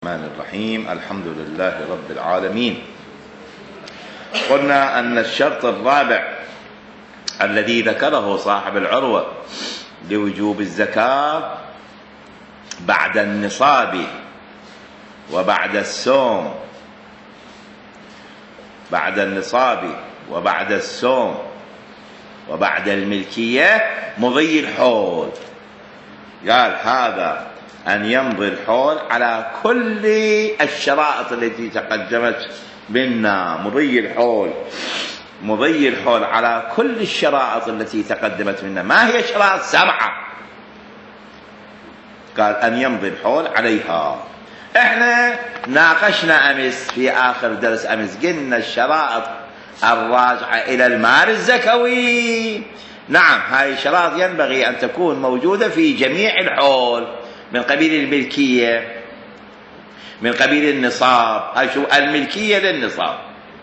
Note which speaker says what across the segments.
Speaker 1: الرحمن الرحيم. الحمد لله رب العالمين. قلنا أن الشرط الرابع الذي ذكره صاحب العروة لوجوب الزكاة بعد النصاب وبعد الصوم، بعد النصاب وبعد الصوم وبعد الملكية مضي الحول. قال هذا أن يمضي الحول على كل الشرائط التي تقدمت منا. مضي الحول على كل الشرائط التي تقدمت منا. ما هي شرائط؟ 7. قال أن يمضي الحول عليها. احنا ناقشنا أمس في آخر درس أمس، قلنا الشرائط الراجعة إلى المال الزكوي. نعم، هاي الشرائط ينبغي أن تكون موجودة في جميع الحول، من قبيل الملكية، من قبيل النصاب. هاي شو الملكية للنصاب.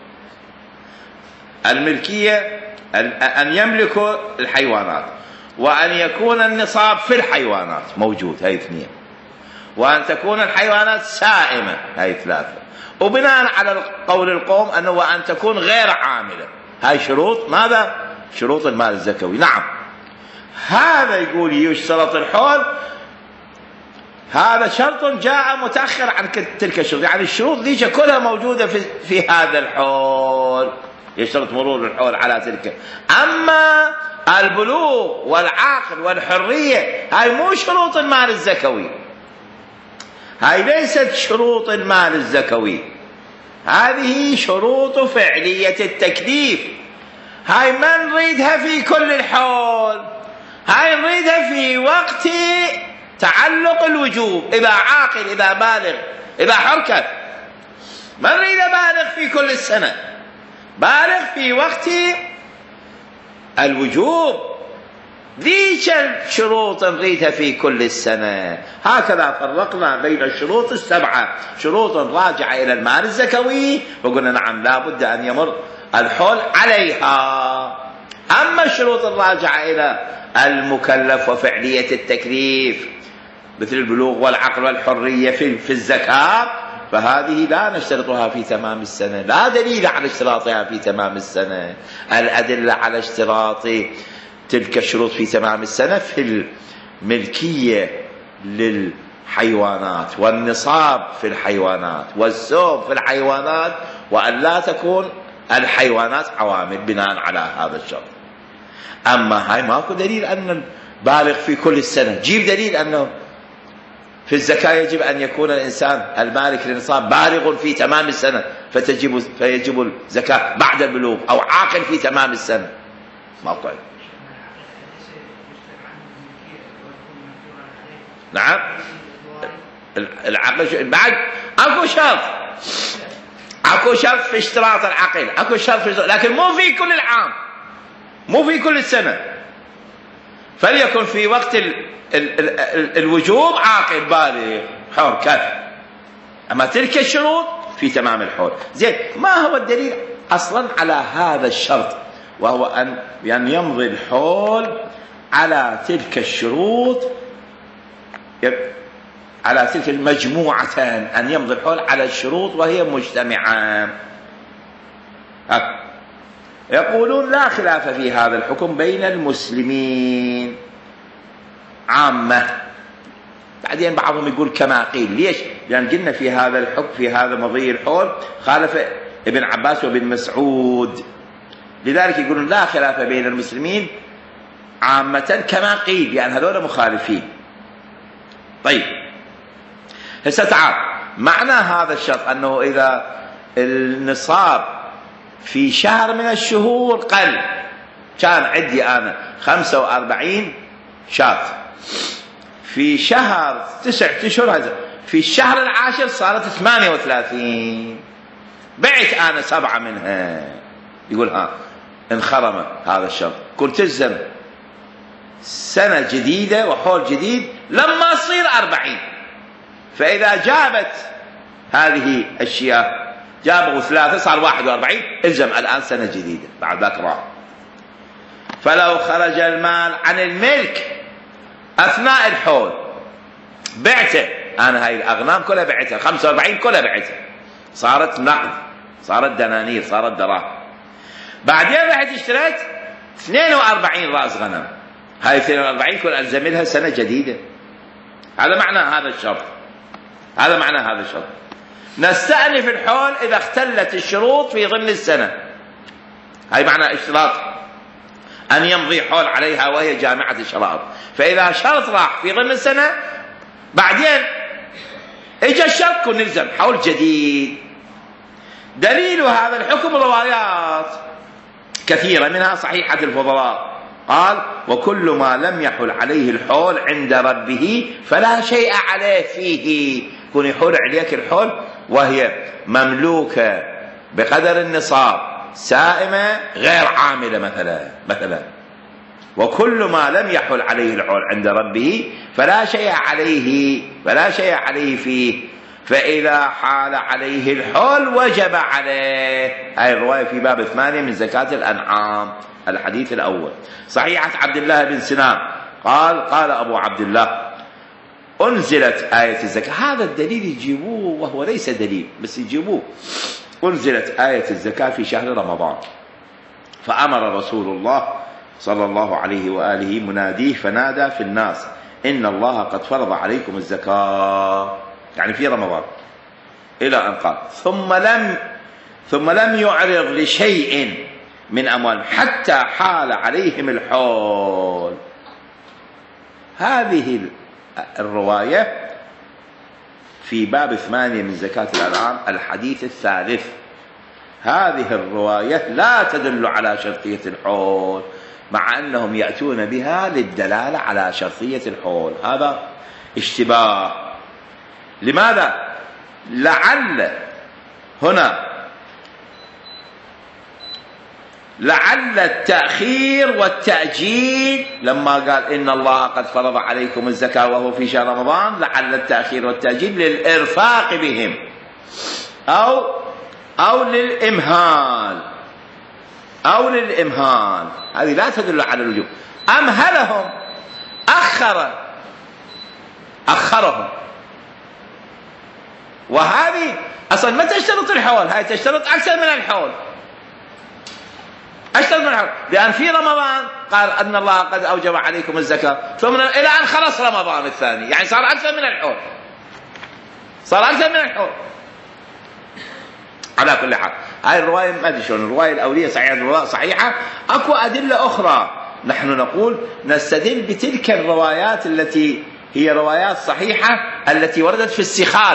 Speaker 1: الملكية أن يملكوا الحيوانات، وأن يكون النصاب في الحيوانات موجود، هاي 2، وأن تكون الحيوانات سائمة، هاي 3. وبناء على قول القوم أنه وأن تكون غير عاملة. هاي شروط ماذا؟ شروط المال الزكوي. نعم، هذا يقول يشترط الحول. هذا شرط جاء متأخر عن تلك الشروط، يعني الشروط ذيك كلها موجودة في هذا الحول. يشترط مرور الحول على تلك. أما البلوغ والعقل والحرية هاي مو شروط المال الزكوي، هاي ليست شروط المال الزكوي، هذه شروط فعلية التكليف. هاي ما نريدها في كل الحول، هاي نريدها في وقت تعلق الوجوب. إذا عاقل، إذا بالغ، إذا حركة. ما نريد بالغ في كل السنة، بالغ في وقت الوجوب. ذيك الشروط نريدها في كل السنة. هكذا فرقنا بين الشروط 7. شروط راجعة إلى المال الزكوي، وقلنا نعم لا بد أن يمر الحول عليها. أما الشروط الراجعة إلى المكلف وفعلية التكليف مثل البلوغ والعقل والحرية في الزكاة، فهذه لا نشترطها في تمام السنة، لا دليل على اشتراطها في تمام السنة. الأدلة على اشتراط تلك الشروط في تمام السنة في الملكية للحيوانات، والنصاب في الحيوانات، والسوم في الحيوانات، وأن لا تكون الحيوانات عوامل بناء على هذا الشرط. أما هاي ماكو دليل أن بالغ في كل السنة. جيب دليل أنه في الزكاة يجب أن يكون الإنسان المالك للنصاب بالغ في تمام السنة فيجب الزكاة بعد البلوغ، أو عاقل في تمام السنة. ماكو. نعم، العقل بعد اكو شرط، اكو شرط في اشتراط العقل، اكو شرط في، لكن مو في كل العام، مو في كل السنة. فليكن في وقت الوجوب عاقل بالغ حر كذا. اما تلك الشروط في تمام الحول. زين، ما هو الدليل اصلا على هذا الشرط؟ وهو ان يمضي الحول على تلك الشروط، على تلك المجموعتان، أن يمضي الحول على الشروط وهي مجتمعة. يقولون لا خلاف في هذا الحكم بين المسلمين عامة. بعدين بعضهم يقول كما قيل. ليش؟ لأن قلنا في هذا الحكم، في هذا مضي الحول، خالف ابن عباس وابن مسعود. لذلك يقولون لا خلاف بين المسلمين عامة كما قيل، يعني هذول مخالفين. طيب، هسه تعال، معنى هذا الشرط أنه إذا النصاب في شهر من الشهور قل، كان عندي أنا 45 شاة، في شهر 9 أشهر هذا، في الشهر العاشر صارت 38، بعت أنا 7 منها. يقول انخرم هذا الشرط. كنت تلزم سنة جديدة وحول جديد لما تصير 40. فإذا جابت هذه الشياه، جابوا 3 صار 41، الزم الآن سنة جديدة بعد ذاك راح. فلو خرج المال عن الملك أثناء الحول، بعته أنا هاي الأغنام كلها بعتها 45 كلها بعتها، صارت نقد، صارت دنانير، صارت دراهم. بعدين رحت اشتريت 42 رأس غنم، هاي 42 كل ألزم لها سنة جديدة. هذا معنى هذا الشرط، هذا معنى هذا الشرط. نستأنف الحول إذا اختلت الشروط في ضمن السنة. هاي معنى اشتراط أن يمضي حول عليها وهي جامعة الشرائط. فإذا شرط راح في ضمن السنة بعدين اجى الشرط كن نلزم حول جديد. دليل هذا الحكم روايات كثيرة منها صحيحة الفضلاء، قال وكل ما لم يحل عليه الحول عند ربه فلا شيء عليه فيه. كن يحول عليك الحول وهي مملوكة بقدر النصاب، سائمة غير عاملة مثلا وكل ما لم يحل عليه الحول عند ربه فلا شيء عليه فيه. فإذا حال عليه الحول وجب عليه. هاي الرواية في باب 8 من زكاة الأنعام، الحديث الأول. صحيحة عبد الله بن سنان قال أبو عبد الله أنزلت آية الزكاة. هذا الدليل يجيبوه وهو ليس دليل بس يجيبوه. أنزلت آية الزكاة في شهر رمضان، فأمر رسول الله صلى الله عليه وآله مناديه فنادى في الناس إن الله قد فرض عليكم الزكاة، يعني في رمضان، إلى أن قال ثم لم يعرض لشيء من أموالهم حتى حال عليهم الحول. هذه الرواية في باب 8 من زكاة الأنعام الحديث الثالث. هذه الرواية لا تدل على شرطية الحول، مع أنهم يأتون بها للدلالة على شرطية الحول. هذا اشتباه. لماذا؟ لعل التأخير والتأجيل لما قال إن الله قد فرض عليكم الزكاة وهو في شهر رمضان، لعل التأخير والتأجيل للإرفاق بهم أو للإمهال. هذه لا تدل على الوجوب. أمهلهم، أخرهم. وهذه أصلا ما تشترط الحول، هاي تشترط أكثر من الحول، لأن في رمضان قال أن الله قد أوجب عليكم الزكاة، ثم إلى أن خلص رمضان الثاني، يعني صار أكثر من الحول. على كل حال هاي الرواية ما أدري شلون، الرواية الأولية صحيحة. أكو أدلة أخرى نحن نقول نستدل بتلك الروايات التي هي روايات صحيحة التي وردت في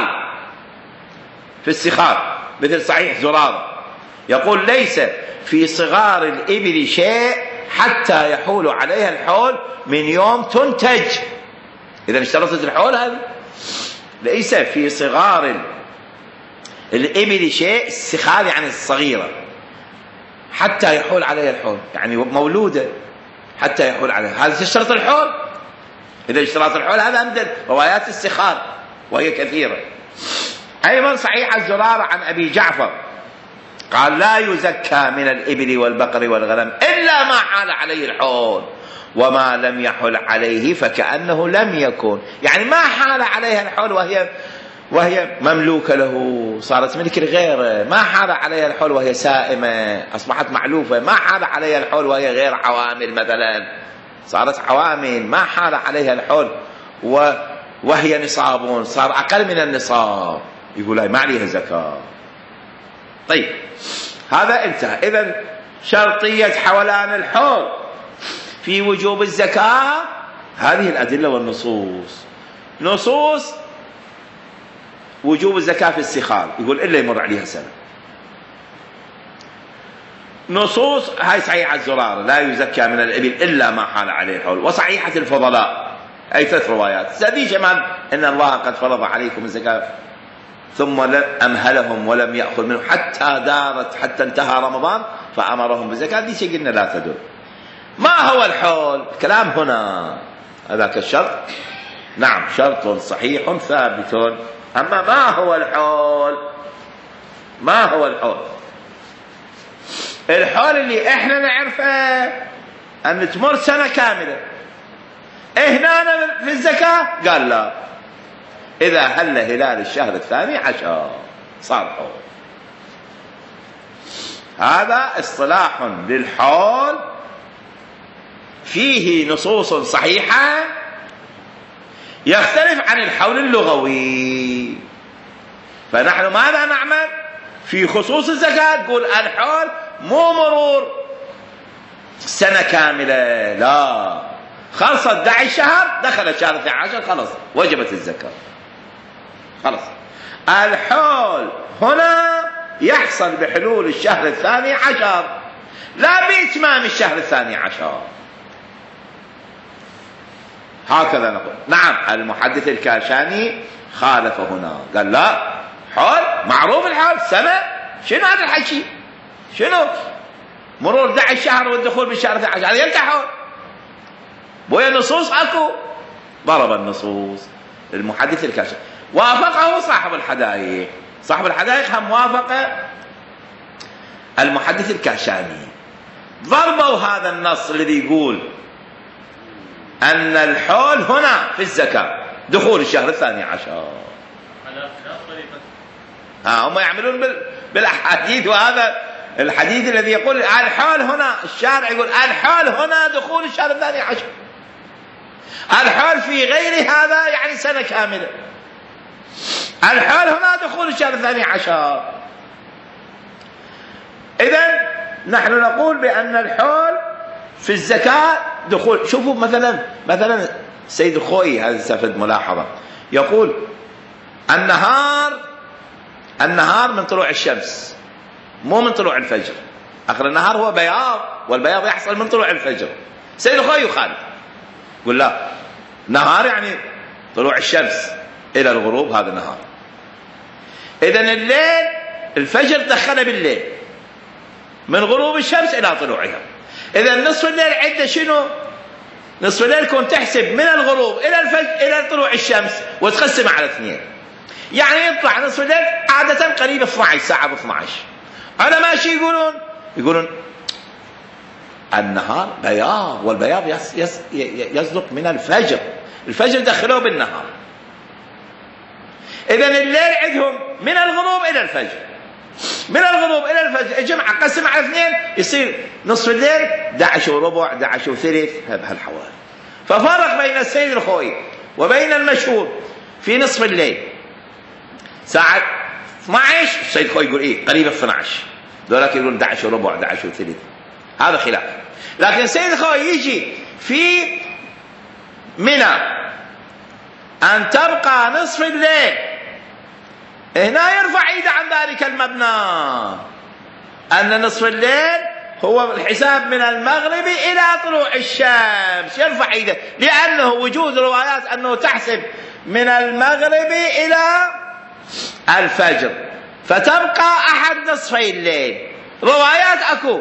Speaker 1: السخار مثل صحيح زرارة، يقول ليس في صغار الإبل شيء حتى يحول عليها الحول من يوم تنتج. إذا اشترطت الحول هذه. ليس في صغار الإبل شيء، السخار يعني الصغيرة، حتى يحول عليها الحول، يعني مولودة حتى يحول عليها، هذا تشترط الحول. إذا اشترط الحول هذا أمدل روايات السخار وهي كثيرة. أيضا صحيح الزرارة عن أبي جعفر قال لا يزكى من الإبل والبقر والغنم إلا ما حال عليه الحول، وما لم يحل عليه فكأنه لم يكن. يعني ما حال عليها الحول وهي مملوكة له، صارت ملك لغيره. ما حال عليها الحول وهي سائمة، أصبحت معلوفة. ما حال عليها الحول وهي غير عوامل، مثلا صارت عوامل. ما حال عليها الحول وهي نصاب، صار أقل من النصاب، يقول هاي ما عليها زكاة. طيب هذا انتهى. إذن شرطية حولان الحول في وجوب الزكاة هذه الأدلة والنصوص. نصوص وجوب الزكاة في السخار يقول إلا يمر عليها سنة. نصوص هاي صحيحة الزرار لا يزكى من الإبل إلا ما حال عليه الحول، وصحيحة الفضلاء أي 3 روايات. سأدي جمال إن الله قد فرض عليكم الزكاة ثم أمهلهم ولم يأخذ منه حتى انتهى رمضان فأمرهم بالزكاة. دي شيء قلنا لا تدل. ما هو الحول؟ الكلام هنا هذاك الشرط نعم شرط صحيح ثابت. أما ما هو الحول؟ الحول اللي احنا نعرفه أن تمر سنة كاملة. هنا في الزكاة قال لا، إذا هل هلال الشهر 12 صار حول. هذا اصطلاح للحول فيه نصوص صحيحة يختلف عن الحول اللغوي. فنحن ماذا نعمل في خصوص الزكاة؟ نقول الحول مو مرور سنة كاملة، لا، خلصت 11 شهر، دخل الشهر 12 خلص وجبت الزكاة خلص. الحول هنا يحصل بحلول الشهر 12 لا بإتمام الشهر 12. هكذا نقول. نعم المحدث الكاشاني خالف هنا، قال لا، حول معروف الحول سنة، شنو هذا الحكي؟ شنو مرور 11 شهر والدخول بالشهر 12؟ هذا يلقى حول بويا نصوص اكو. ضرب النصوص المحدث الكاشاني، وافقه صاحب الحدائق. صاحب الحدائق هم وافق المحدث الكاشاني، ضربوا هذا النص الذي يقول أن الحول هنا في الزكاة دخول الشهر 12. هم يعملون بالأحاديث، وهذا الحديث الذي يقول الحول هنا، الشارع يقول الحول هنا دخول الشهر 12. الحول في غير هذا يعني سنة كاملة، الحول هنا دخول الشهر 12. إذن نحن نقول بأن الحول في الزكاة دخول. شوفوا مثلا السيد الخوئي، هذا استفد ملاحظة، يقول النهار من طلوع الشمس مو من طلوع الفجر. آخر النهار هو بياض، والبياض يحصل من طلوع الفجر. السيد الخوئي يخالف، يقول لا، نهار يعني طلوع الشمس إلى الغروب هذا نهار. إذن الليل الفجر دخل بالليل من غروب الشمس إلى طلوعها. إذا نصف الليل عدة شنو؟ نصف الليل كنت تحسب من الغروب إلى الفجر إلى طلوع الشمس وتقسم على 2، يعني يطلع نصف الليل عادة قريب 12 ساعة ب 12. أنا ماشي يقولون النهار بياض، والبياض يصدق من الفجر، الفجر دخلوه بالنهار. إذا الليل عندهم من الغروب إلى الفجر، من الغروب إلى الفجر الجمعة قسم على 2 يصير نصف الليل 11 وربع 11 وثلث بهالحوالي. ففرق بين السيد الخوئي وبين المشهور في نصف الليل ساعة 12. السيد الخوئي يقول إيه قريب 12، ذولاك يقول 11 وربع 11 وثلث، هذا خلاف. لكن السيد الخوئي يجي في منى أن تبقى نصف الليل، هنا يرفع ايده عن ذلك المبنى أن نصف الليل هو الحساب من المغرب إلى طلوع الشمس، يرفع ايده، لأنه وجود روايات أنه تحسب من المغرب إلى الفجر، فتبقى أحد نصفي الليل، روايات أكو،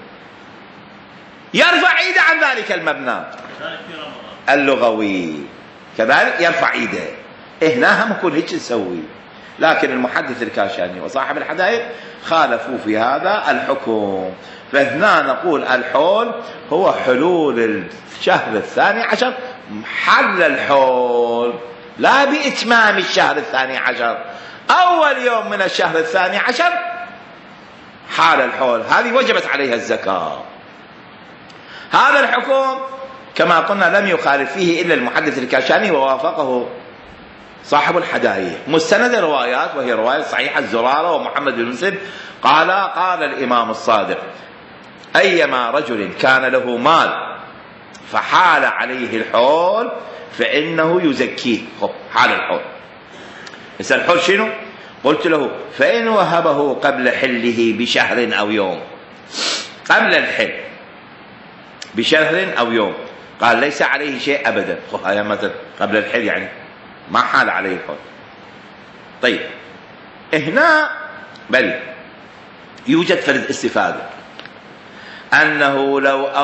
Speaker 1: يرفع ايده عن ذلك المبنى اللغوي، كذلك يرفع ايده. هنا هم يكون هيك نسوي. لكن المحدث الكاشاني وصاحب الحدائق خالفوا في هذا الحكم. فهنا نقول الحول هو حلول الشهر 12، حل الحول لا بإتمام الشهر 12، أول يوم من الشهر 12 حال الحول، هذه وجبت عليها الزكاة. هذا الحكم كما قلنا لم يخالف فيه إلا المحدث الكاشاني، ووافقه صاحب الحدائق مستند روايات، وهي رواية صحيحة الزرارة ومحمد بن مسلم قال الإمام الصادق أيما رجل كان له مال فحال عليه الحول فإنه يزكيه. حال الحول، مثل الحول شنو؟ قلت له فإن وهبه قبل حله بشهر أو يوم، قبل الحل بشهر أو يوم، قال ليس عليه شيء أبدا. هذا مثلا قبل الحل يعني ما حال عليه الحول. طيب هنا بل يوجد فرد استفادة أنه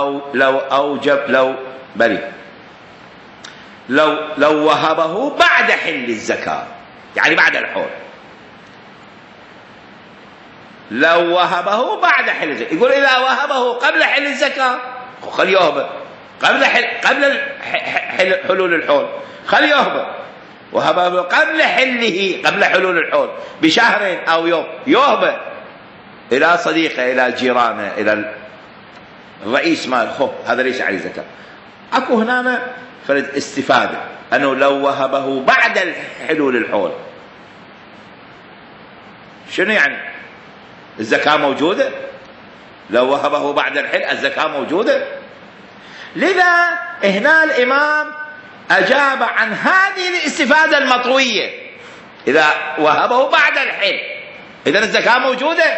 Speaker 1: لو وهبه بعد حل الزكاة، يعني بعد الحول، لو وهبه بعد حل الزكاة، يقول إذا وهبه قبل حل الزكاة خليه يهبه، قبل حلول الحول خليه يهبه، وهبه قبل حله، قبل حلول الحول بشهر أو يوم، يهبه إلى صديقه، إلى جيرانه، إلى الرئيس ماله، هذا ليس عليه زكاة. أكو هنا فرد استفادة أنه لو وهبه بعد حلول الحول، شنو يعني؟ الزكاة موجودة. لو وهبه بعد الحل الزكاة موجودة. لذا هنا الإمام أجاب عن هذه الاستفادة المطوية. إذا وهبه بعد الحل إذن الزكاة موجودة.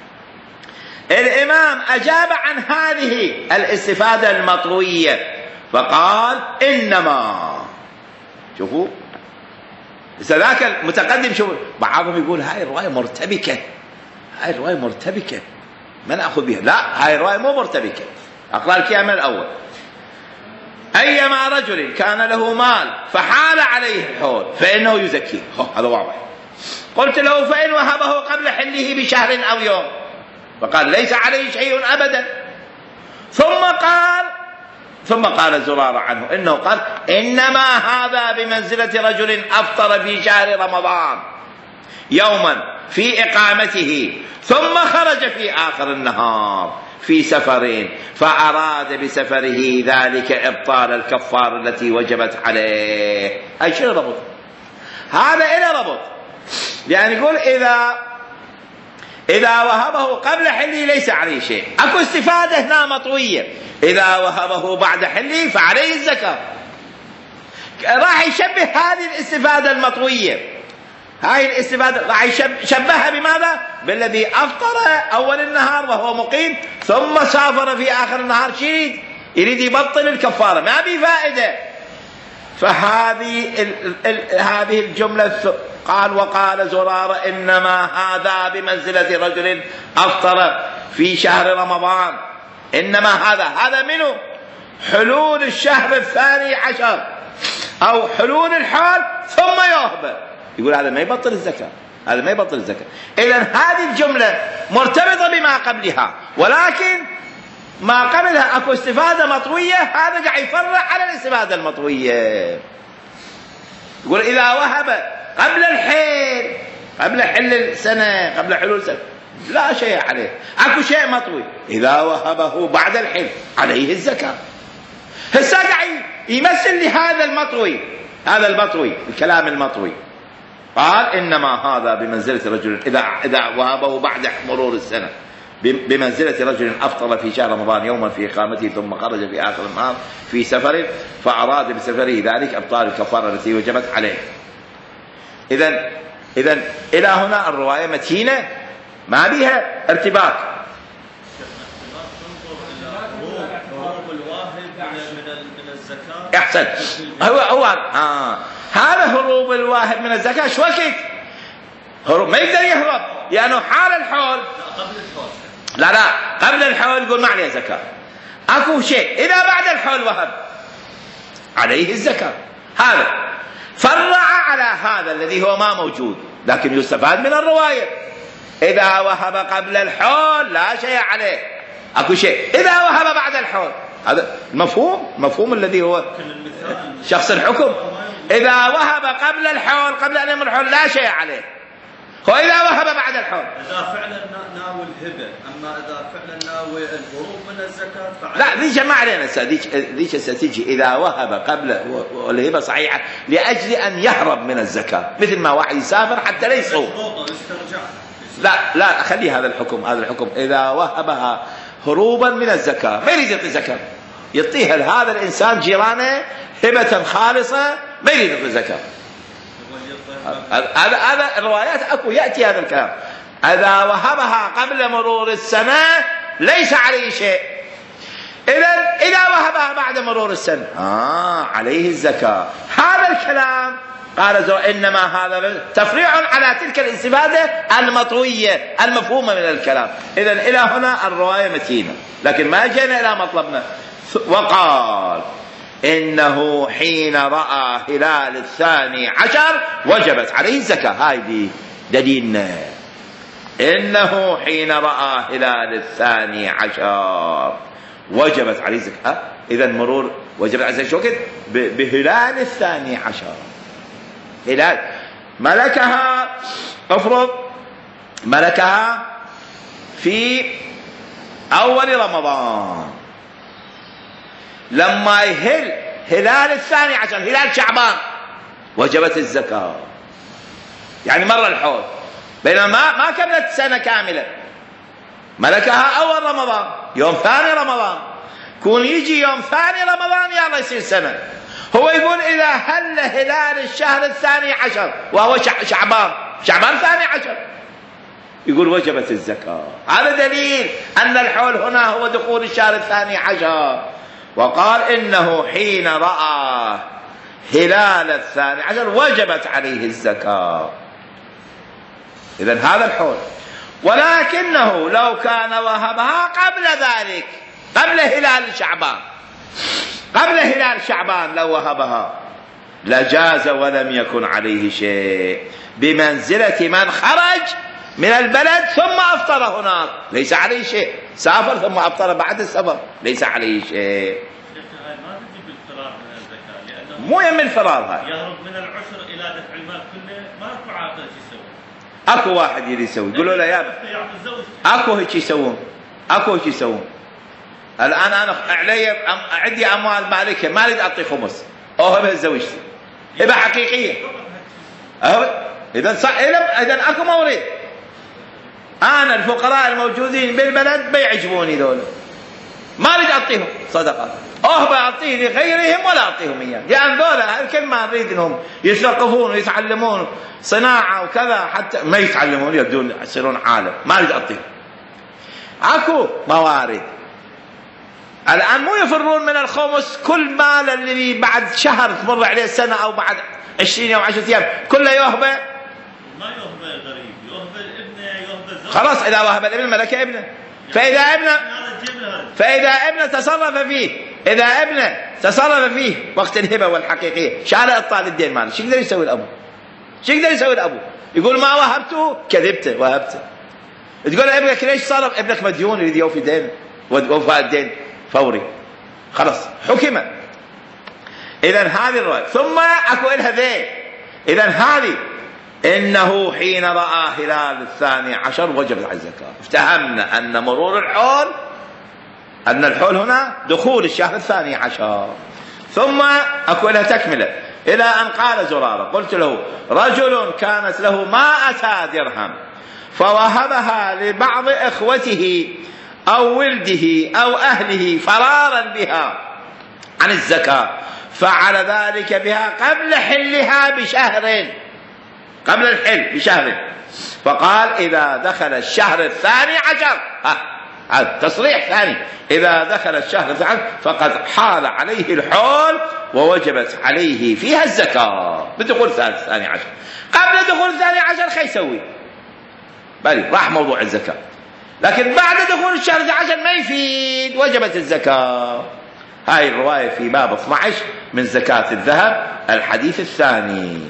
Speaker 1: الإمام أجاب عن هذه الاستفادة المطوية فقال إنما، شوفوا ذاك المتقدم، شوفوا بعضهم يقول هاي الرواية مرتبكة، هاي الرواية مرتبكة ما نأخذ بها. لا، هاي الرواية مو مرتبكة. أقرأ لك من الأول: أيما رجل كان له مال فحال عليه الحول فإنه يزكيه. هذا واضح. قلت له: فإن وهبه قبل حله بشهر أو يوم؟ فقال: ليس عليه شيء أبدا. ثم قال زرارة عنه إنه قال: إنما هذا بمنزلة رجل أفطر في شهر رمضان يوما في إقامته ثم خرج في آخر النهار في سفر فأراد بسفره ذلك إبطال الكفار التي وجبت عليه. أي شيء ربط هذا إلى ربط، يعني يقول إذا وهبه قبل حله ليس عليه شيء. أكو استفادة هنا مطوية: إذا وهبه بعد حله فعليه الزكاة. راح يشبه هذه الاستفادة المطوية، هاي الاستفادة راح يشبهها بماذا؟ بالذي أفطر أول النهار وهو مقيم ثم سافر في آخر النهار. يريد يبطل الكفارة، ما بي فائدة. فهذه هذه الجملة قال: وقال زرارة إنما هذا بمنزلة رجل أفطر في شهر رمضان. إنما هذا منه حلول الشهر الثاني عشر أو حلول الحول ثم يهبه. يقول هذا ما يبطل الزكاة، هذا ما يبطل الزكاة. إذن هذه الجملة مرتبطة بما قبلها، ولكن ما قبلها أكو استفادة مطوية، هذا قاعد يفرع على الاستفادة المطوية. يقول إذا وهب قبل الحل، قبل حل السنة، قبل حلول السنة، لا شيء عليه. أكو شيء مطوي: إذا وهبه بعد الحل عليه الزكاة. هسه قاعد يمثل لهذا المطوي، هذا المطوي، الكلام المطوي. قال: إنما هذا بمنزلة رجل إذا وهبه بعد مرور السنة بمنزلة رجل أفطر في شهر رمضان يوما في إقامته ثم خرج في آخر النهار في سفر فأراد بسفره ذلك إبطال الكفارة التي وجبت عليه. إذن إلى هنا الرواية متينة ما بها ارتباك.
Speaker 2: من الزكاة.
Speaker 1: أحسن. هو هذا هروب الواهب من الزكاة. شو وقت هروب؟ ما يقدر يهرب لأنه حال الحول.
Speaker 2: قبل الحول.
Speaker 1: لا قبل الحول يقول ما عليه زكاة. أكو شيء إذا بعد الحول وهب عليه الزكاة. هذا فرع على هذا الذي هو ما موجود، لكن يستفاد من الرواية: إذا وهب قبل الحول لا شيء عليه. أكو شيء إذا وهب بعد الحول، هذا المفهوم الذي هو شخص الحكم. إذا وهب قبل الحول، قبل أن يمر الحول، لا شيء عليه. وإذا وهب بعد الحول،
Speaker 2: إذا فعلا ناوي الهبة. أما إذا فعلا ناوي الهروب من الزكاة
Speaker 1: لا، ذيك ما علينا. ذيك ستيجي إذا وهب قبل والهبة صحيحة لأجل أن يهرب من الزكاة، مثل ما واحد يسافر حتى لا يصوم. لا خلي هذا الحكم إذا وهبها هروبا من الزكاة، ما يريد يعطي زكاة، يعطيها لهذا الإنسان جيرانه هبة خالصة، ما يريد يعطي زكاة. هذا الروايات أكو يأتي هذا الكلام: إذا وهبها قبل مرور السنة ليس عليه شيء. إذا وهبها بعد مرور السنة عليه الزكاة. هذا الكلام قال إنما هذا تفريع على تلك الاستفادة المطوية المفهومة من الكلام. إذن إلى هنا الرواية متينة، لكن ما جينا إلى مطلبنا. وقال: إنه حين رأى هلال الثاني عشر وجبت عليه الزكاة. هاي دليلنا: إنه حين رأى هلال الثاني عشر وجبت عليه الزكاة. إذن مرور وجبت عليه الزكاة شو وقت؟ بهلال الثاني عشر. هلال ملكها، افرض ملكها في أول رمضان، لما يهل هلال الثاني عشر هلال شعبان وجبت الزكاة، يعني مر الحول، بينما ما كملت سنة كاملة، ملكها أول رمضان، يوم ثاني رمضان، كون يجي يوم ثاني رمضان يلا يصير سنة. هو يقول إذا هل هلال الشهر الثاني عشر وهو شعبان ثاني عشر، يقول وجبت الزكاة. هذا دليل أن الحول هنا هو دخول الشهر الثاني عشر. وقال إنه حين رأى هلال الثاني عشر وجبت عليه الزكاة. إذن هذا الحول. ولكنه لو كان وهبها قبل ذلك، قبل هلال شعبان لو وهبها لجاز ولم يكن عليه شيء، بمنزلة من خرج من البلد ثم أفطر هناك، ليس عليه شيء، سافر ثم أفطر بعد السفر ليس عليه شيء.
Speaker 3: ما تجي بالفرار من الزكاة، لأنه
Speaker 1: مو يم الفرار، هاي
Speaker 3: يهرب من العشر إلى دفع المال كله، ما أكو عاقل شو يسوي.
Speaker 1: اكو واحد يسوي، يقولوا له يا اكو هيك يسوون. الان انا عندي اموال مالكه، ما اريد اعطي خمس، اوهبها لزوجتي، هبه حقيقيه. اذا اكو مورد. انا الفقراء الموجودين بالبلد بيعجبوني ذولا، ما اريد اعطيهم صدقات، اوهبه اعطيه لغيرهم ولا اعطيهم اياه، لان ذولا الكل ما اريد انهم يثقفون ويتعلمون صناعه وكذا، حتى ما يتعلمون يبدون يصيرون عالم، ما اريد اعطيهم. اكو موارد. الان مو يفرون من الخمس، كل مال اللي بعد شهر تمر عليه سنه او بعد 20 يوم 10 ايام كله يوهبه.
Speaker 3: ما يوهبه الغريب، يوهبه الابن، يوهبه الزوج.
Speaker 1: خلاص اذا وهب الابن ملك ابنه، فاذا ابنه تصرف فيه وقت الهبه والحقيقيه، شال ابطال الدين ماله، شو يقدر يسوي الابو؟ يقول ما وهبته، كذبته، وهبته. تقول ابنك ليش صرف؟ ابنك مديون يريد يوفي دين، وفاء الدين فوري، خلاص حكم. اذا هذه الروايه. ثم اكو لها ذيل. اذا هذه انه حين راى هلال الثاني عشر وجبت على الزكاه. افتهمنا ان مرور الحول، ان الحول هنا دخول الشهر الثاني عشر. ثم اكو لها تكمله الى ان قال زراره: قلت له رجل كانت له 100 درهم فوهبها لبعض اخوته او ولده او اهله فرارا بها عن الزكاه، فعل ذلك بها قبل حلها بشهر، قبل الحل بشهر، فقال إذا دخل الشهر الثاني عشر، هذا تصريح ثاني، إذا دخل الشهر الثاني عشر فقد حال عليه الحول ووجبت عليه فيها الزكاة بدخول الثاني عشر. قبل دخول الثاني عشر خي يسوي بل راح موضوع الزكاة، لكن بعد دخول الشهر الثاني عشر ما يفيد، وجبت الزكاة. هاي الرواية في باب 12 من زكاة الذهب الحديث الثاني.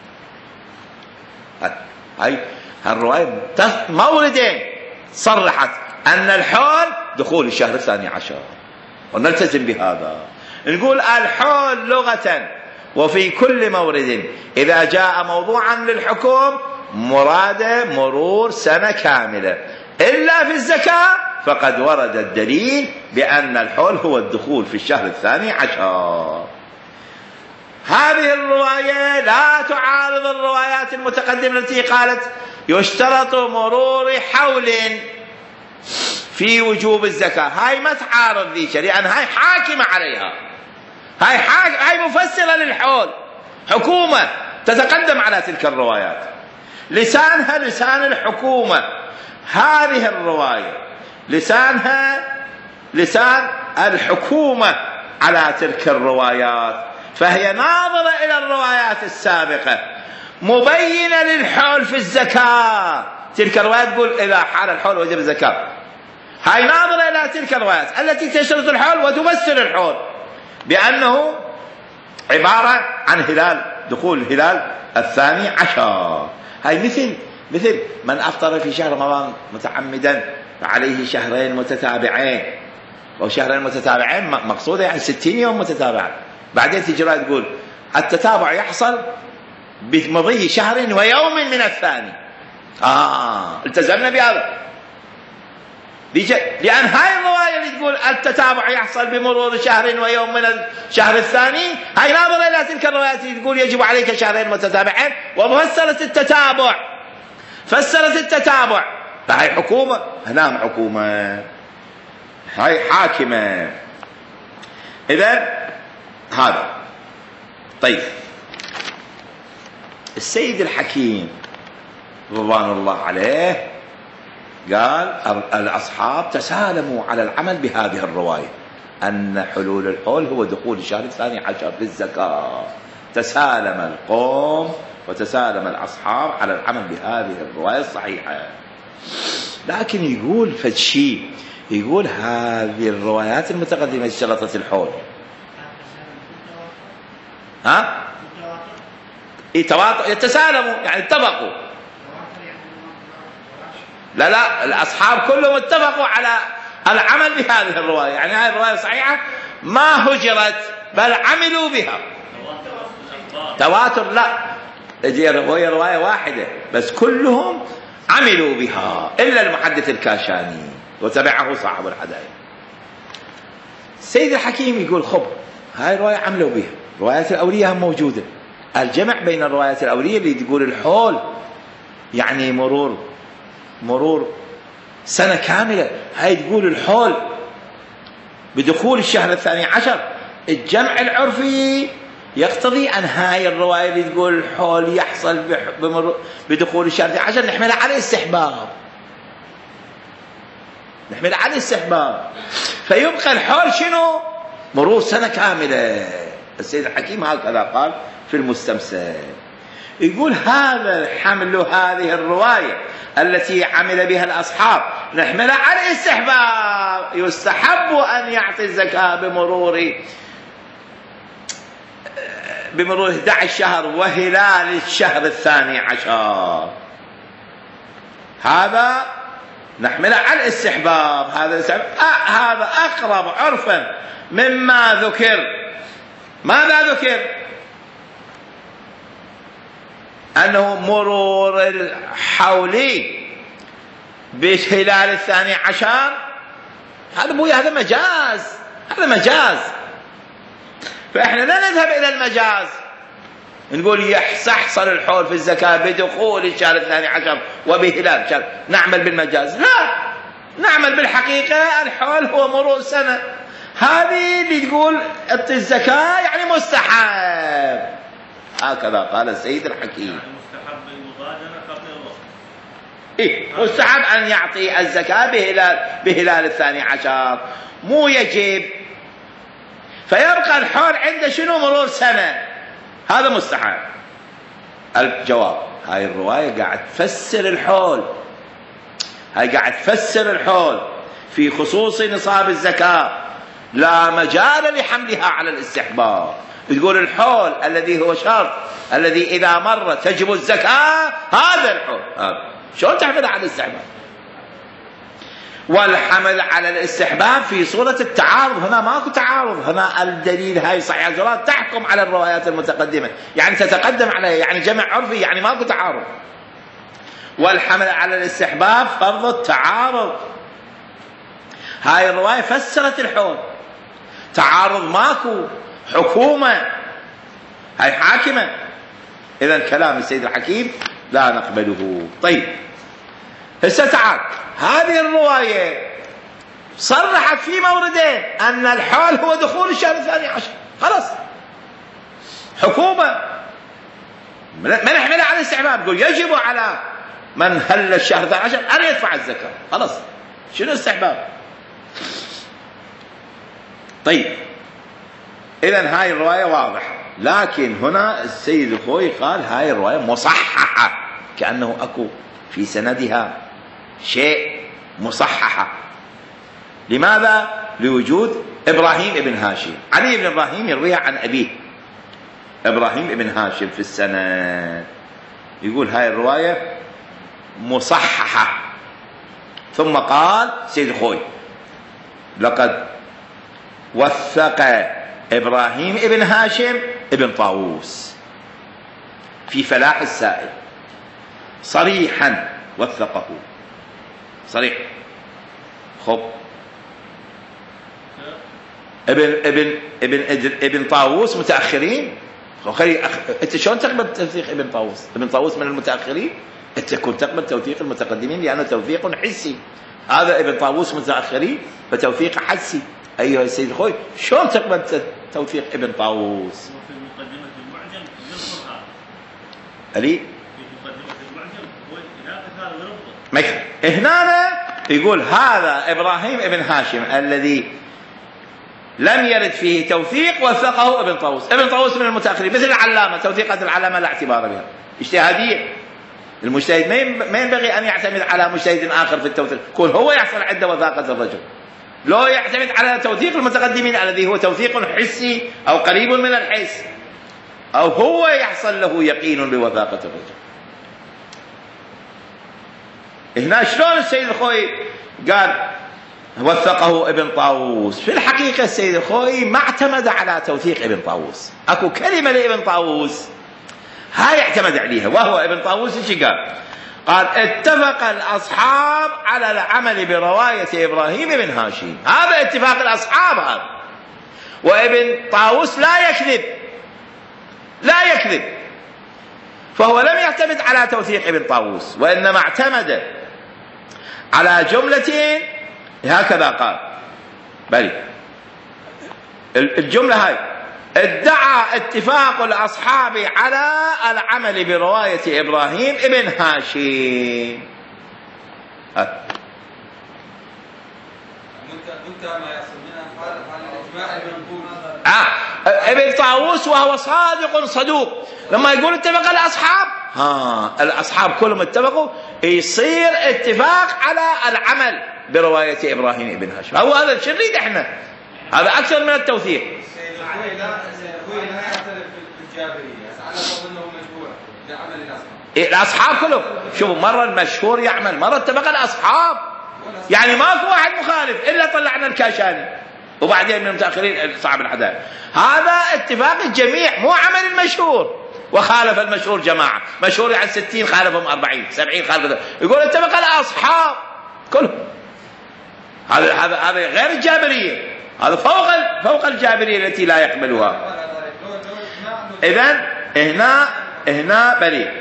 Speaker 1: هاي الرواية موردين صرحت أن الحول دخول الشهر الثاني عشر، ونلتزم بهذا. نقول الحول لغة وفي كل مورد إذا جاء موضوعا للحكم مراد مرور سنة كاملة، إلا في الزكاة فقد ورد الدليل بأن الحول هو الدخول في الشهر الثاني عشر. هذه الرواية لا تعارض الروايات المتقدمة التي قالت يشترط مرور حول في وجوب الزكاة. هاي ما تعارض ذيك، لأن هاي حاكمة عليها، هاي مفسرة للحول، حكومة تتقدم على تلك الروايات، لسانها لسان الحكومة. هذه الرواية لسانها لسان الحكومة على تلك الروايات، فهي ناظرة إلى الروايات السابقة مبينة للحول في الزكاة. تلك الروايات تقول إذا حال الحول وجب الزكاة، هاي ناظرة إلى تلك الروايات التي تشترط الحول وتمثل الحول بأنه عبارة عن هلال، دخول الهلال الثاني عشر. هاي مثل من أفطر في شهر رمضان متعمدا فعليه شهرين متتابعين، وشهرين متتابعين مقصودة يعني 60 يوم متتابعة. بعدين تجي تقول التتابع يحصل بمضي شهر ويوم من الثاني. التزمنا بهذا، لأن هاي الرواية اللي تقول التتابع يحصل بمرور شهر ويوم من الشهر الثاني، هاي ناظرة إلى تلك الروايات اللي تقول يجب عليك شهرين متتابعين، وفسرت التتابع. فهي حكومة، هنا حكومة، هاي حاكمة. إذا هذا. طيب، السيد الحكيم رضوان الله عليه قال الأصحاب تسالموا على العمل بهذه الرواية، أن حلول الحول هو دخول الشهر 12 للزكاة. تسالم القوم وتسالم الأصحاب على العمل بهذه الرواية الصحيحة. لكن يقول فدشي، يقول هذه الروايات المتقدمة اشترطت الحول. تواتر، يتسالموا يعني اتفقوا. لا الأصحاب كلهم اتفقوا على العمل بهذه الرواية، يعني هذه الرواية صحيحة ما هجرت بل عملوا بها. تواتر لا، هي رواية واحدة بس كلهم عملوا بها إلا المحدث الكاشاني وتبعه صاحب الحدائق. السيد الحكيم يقول خب هاي الرواية عملوا بها، روايات الأولية هم موجودة. الجمع بين الروايات الأولية اللي تقول الحول يعني مرور سنة كاملة، هاي تقول الحول بدخول الشهر 12، الجمع العرفي يقتضي أن هاي الرواية اللي تقول الحول يحصل بدخول الشهر 12 نحملها على الاستحباب، فيبقى الحول شنو؟ مرور سنة كاملة. السيد الحكيم هكذا قال في المستمسك. يقول هذا حمل هذه الرواية التي عمل بها الأصحاب نحملها على الاستحباب، يستحب أن يعطي الزكاة بمرور 11 شهر وهلال الشهر 12. هذا نحملها على الاستحباب. هذا أقرب عرفا مما ذكر. ماذا ذكر؟ أنه مرور الحول بهلال 12. هذا مجاز. فإحنا لا نذهب إلى المجاز نقول يحصل الحول في الزكاة بدخول الشهر 12 وبهلال شهر، نعمل بالمجاز. لا، نعمل بالحقيقة. الحول هو مرور سنة. هذه اللي تقول الزكاة يعني مستحب. هكذا قال السيد الحكيم.
Speaker 3: مستحب المبادرة قبل الوقت.
Speaker 1: مستحب أن يعطي الزكاة بهلال 12، مو يجب. فيبقى الحول عنده شنو؟ مرور سنة. هذا مستحب. الجواب هاي الرواية قاعد تفسر الحول، في خصوص نصاب الزكاة، لا مجال لحملها على الاستحباب. تقول الحول الذي هو شرط الذي إذا مر تجب الزكاة، هذا الحول شلون تحملها على الاستحباب؟ والحمل على الاستحباب في صورة التعارض. هنا ماكو تعارض، هنا الدليل هاي صحيح الزرار تحكم على الروايات المتقدمة، يعني تتقدم عليها، يعني جمع عرفي، يعني ماكو تعارض. والحمل على الاستحباب فرض التعارض. هاي الرواية فسرت الحول، تعارض ماكو، حكومة، هاي حاكمة. إذن كلام السيد الحكيم لا نقبله. طيب هسه تعال، هذه الرواية صرحت في موردين أن الحول هو دخول الشهر 12. خلاص حكومة، ما نحملها على الاستحباب، يقول يجب على من هل الشهر 12 أن يدفع الزكاة. خلاص شنو استحباب؟ طيب إذن هاي الرواية واضحة. لكن هنا السيد الخوي قال هاي الرواية مصححة، كأنه أكو في سندها شيء مصححة. لماذا؟ لوجود إبراهيم ابن هاشم. علي بن إبراهيم يرويها عن أبيه إبراهيم ابن هاشم في السند، يقول هاي الرواية مصححة. ثم قال سيد الخوي لقد وثق إبراهيم ابن هاشم ابن طاووس في فلاح السائل صريحا وثقه صريح. خب ابن طاووس متأخرين. انت شلون تقبل توثيق ابن طاووس؟ ابن طاووس من المتأخرين، انت كنت تقبل توثيق المتقدمين لأنه توثيق حسي. هذا ابن طاووس متأخرين فتوثيق حسي. أيها السيد الخوي شلون تقبل توثيق ابن طاووس؟
Speaker 3: وفي مقدمة المعجم يذكر هذا.
Speaker 1: ألي؟
Speaker 3: في مقدمة المعجم هو هناك هذا يربط.
Speaker 1: هنا يقول هذا إبراهيم ابن هاشم الذي لم يرد فيه توثيق وثقه ابن طاووس. ابن طاووس من المتأخرين مثل العلامة، توثيقات العلامة لا اعتبار بها، اجتهادية. المجتهد ما ينبغي أن يعتمد على مجتهد آخر في التوثيق، يكون هو يحصل عنده وثاقة الرجل، لا يعتمد على توثيق المتقدمين الذي هو توثيق حسي أو قريب من الحس، أو هو يحصل له يقين بوثاقة الرجل. هنا شلون السيد الخوي قال وثقه ابن طاووس؟ في الحقيقة السيد الخوي ما اعتمد على توثيق ابن طاووس، اكو كلمة لابن طاووس هاي اعتمد عليها، وهو ابن طاووس ايش قال؟ قال اتفق الأصحاب على العمل برواية إبراهيم بن هاشم. هذا اتفاق الأصحاب هذا، وابن طاووس لا يكذب، فهو لم يعتمد على توثيق ابن طاووس، وإنما اعتمد على جملة هكذا قال. بل الجملة هاي ادعى اتفاق الأصحاب على العمل برواية إبراهيم ابن هاشم.
Speaker 2: منتهى ما يصل منها حال الإجماع المنقول.
Speaker 1: ابن طاووس وهو صادق صدوق لما يقول اتفق الأصحاب، الأصحاب كلهم اتفقوا، يصير اتفاق على العمل برواية إبراهيم ابن هاشم. هو هذا الشيء نريد احنا، هذا أكثر من التوثيق.
Speaker 2: لا يعترف بالجابرية على أنه مشروع لعمل الأصحاب.
Speaker 1: الأصحاب كلهم شوفوا، مرة المشهور يعمل، مرة اتفق الأصحاب، يعني ماكو واحد مخالف إلا طلعنا الكاشاني وبعدين من المتأخرين صعب العدالة. هذا اتفاق الجميع، مو عمل المشهور. وخالف المشهور جماعة، مشهور عن 60 خالفهم 40 70 خالفهم، يقول اتفق الأصحاب كلهم. هذا غير الجابرية، هذا فوق الجابرية التي لا يقبلها. إذن هنا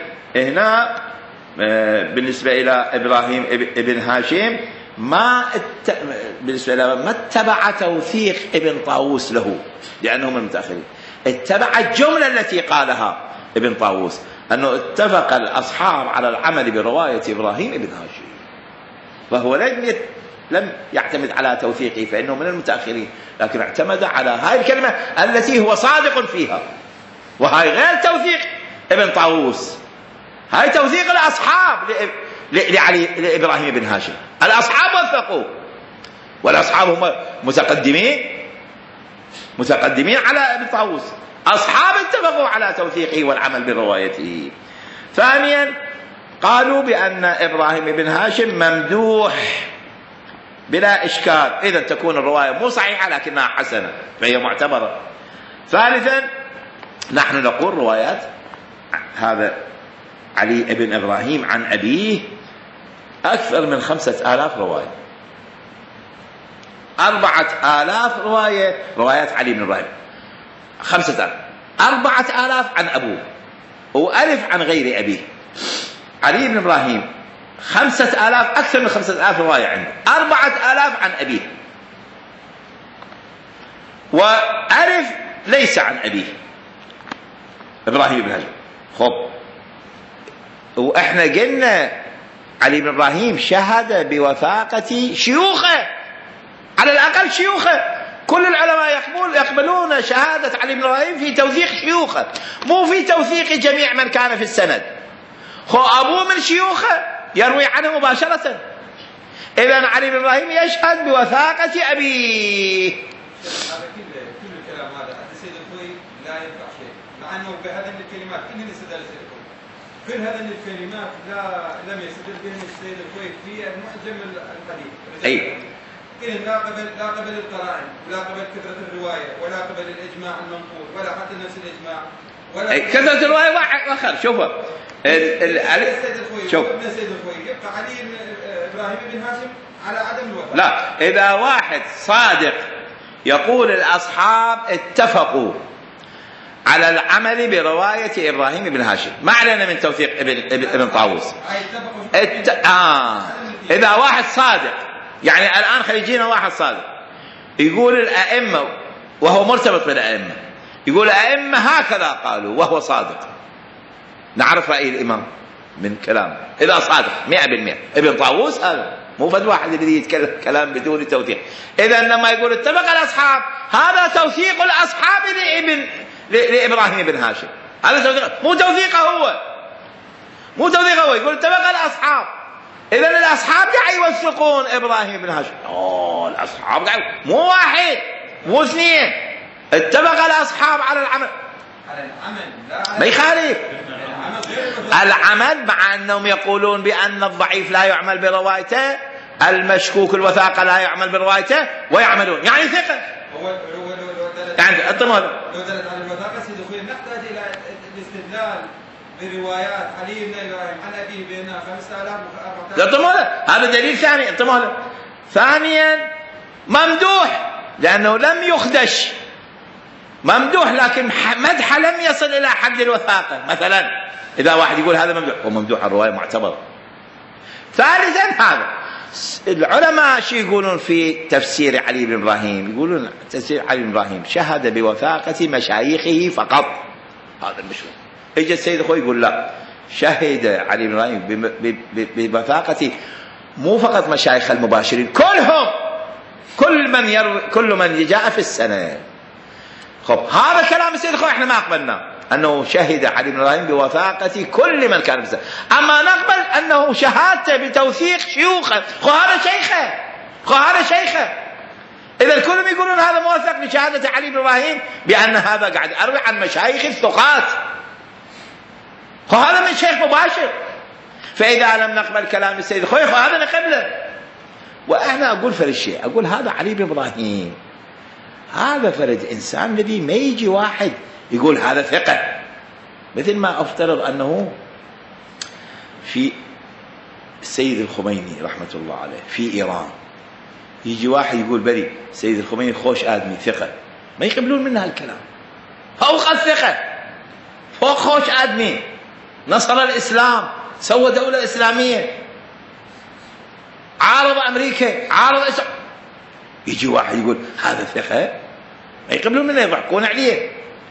Speaker 1: بالنسبة إلى إبراهيم ابن هاشم بالنسبة إلى ما اتبع توثيق ابن طاووس له لأنه من المتأخرين، اتبع الجملة التي قالها ابن طاووس أنه اتفق الأصحاب على العمل برواية إبراهيم ابن هاشم، فهو لم يعتمد على توثيقه فإنه من المتأخرين، لكن اعتمد على هاي الكلمة التي هو صادق فيها، وهاي غير توثيق ابن طاووس، هاي توثيق الأصحاب لإبراهيم بن هاشم. الأصحاب وثقوا، والأصحاب هم متقدمين على ابن طاووس، أصحاب اتفقوا على توثيقه والعمل بروايته. ثانيا قالوا بأن إبراهيم بن هاشم ممدوح بلا إشكال، إذا تكون الرواية مو صحيحة لكنها حسنة فهي معتبرة. ثالثا نحن نقول روايات هذا علي بن إبراهيم عن أبيه أكثر من 5000 رواية، 4000 روايات علي بن إبراهيم، 5000 4000 عن أبوه وألف عن غير أبيه. علي بن إبراهيم 5000 أكثر من 5000 رواية عنده، 4000 عن أبيه، وألف ليس عن أبيه إبراهيم بن هاشم. خب وإحنا قلنا علي بن إبراهيم شهد بوثاقة شيوخه، على الأقل شيوخه، كل العلماء يقبلون شهادة علي بن إبراهيم في توثيق شيوخه، مو في توثيق جميع من كان في السند. أبوه من شيوخه يروي عنه مباشرة، إذن علي بن إبراهيم يشهد بوثاقة أبيه.
Speaker 2: هذا كل الكلام هذا حتى سيد الخوي لا ينفع شيء، مع أنه بهذه الكلمات كلهن استدل سيد الخوي، كل هذه الكلمات لم يستدل بهن السيد الخوي في المعجم الحديث.
Speaker 1: أي
Speaker 2: كلهن لا قبل القرائن، ولا قبل كثرة الرواية، ولا قبل الإجماع المنقول، ولا حتى نفس الإجماع،
Speaker 1: كثرة الرواية واحد آخر. شوفوا شوف
Speaker 2: ابن سيد الخوي يبقى علي بن إبراهيم بن هاشم على عدم الوفاة.
Speaker 1: لا، إذا واحد صادق يقول الأصحاب اتفقوا على العمل برواية إبراهيم بن هاشم، ما علينا من توثيق ابن طاووس. إذا واحد صادق، يعني الآن خليجينا واحد صادق يقول الأئمة وهو مرتبط بالأئمة، يقول الأئمة هكذا قالوا وهو صادق، نعرف رأي الإمام من كلامه إذا صادق 100%. ابن طاووس هذا مو فد واحد الذي يتكلم كلام بدون توثيق. إذا لما يقول اتفق الأصحاب، هذا توثيق الأصحاب لإبراهيم بن هاشم، هذا توثيق، مو توثيقه هو، مو توثيقه هو. يقول اتفق الأصحاب، إذا الأصحاب قاعد يوثقون إبراهيم بن هاشم. الأصحاب قاعد، مو واحد مو اثنين، اتفق الأصحاب على العمل. ما يخالف العمل، مع أنهم يقولون بأن الضعيف لا يعمل بروايته، المشكوك الوثاقة لا يعمل بروايته، ويعملون يعني ثقة. يعني الطموح
Speaker 2: لو دلت على الوثاقة سيد أخوي نحتاج إلى الاستدلال بروايات علي بن إبراهيم عن أبيه بأنها 5000
Speaker 1: هذا دليل ثاني. الطموح ثانيا ممدوح لأنه لم يخدش، ممدوح لكن مدحه لم يصل إلى حد الوثاقة. مثلا إذا واحد يقول هذا ممدوح، وممدوح الرواية معتبرة. ثالثا هذا العلماء شو يقولون في تفسير علي بن إبراهيم؟ يقولون تفسير علي بن إبراهيم شهد بوثاقة مشايخه فقط، هذا المشهور. اجى السيد أخوي يقول لا، شهد علي بن إبراهيم بوثاقة مو فقط مشايخ المباشرين كلهم، كل من جاء في السنة. خب هذا كلام السيد الخوي احنا ما قبلنا انه شهد علي بن ابراهيم بوثاقة كل من كان في السنة، اما نقبل انه شهادته بتوثيق شيوخه. هذا شيخه. اذا كلهم يقولون هذا موثق بشهادة علي بن ابراهيم بان هذا قاعد اروي عن مشايخ الثقات، هذا من شيخ مباشر. فاذا لم نقبل كلام السيد الخوي هذا نقبله. وانا اقول فرد شيء، اقول هذا علي بن ابراهيم هذا فرد إنسان الذي ما يجي واحد يقول هذا ثقة، مثل ما أفترض أنه في السيد الخميني رحمة الله عليه في إيران يجي واحد يقول بلي سيد الخميني خوش آدمي ثقة، ما يقبلون منها الكلام. فوق الثقة، فوق خوش آدمي، نصر الإسلام، سوى دولة إسلامية، عارض أمريكا، عارض إسرائيل، يجي واحد يقول هذا ثقة، ما يقبلون منه، يضحكون عليه.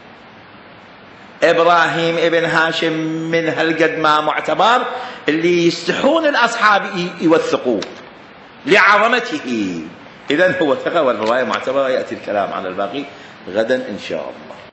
Speaker 1: إبراهيم ابن هاشم من هالقد ما معتبر اللي يستحون الأصحاب يوثقوه لعظمته. إذن هو ثقة والرواية معتبرة. يأتي الكلام عن الباقي غدا إن شاء الله.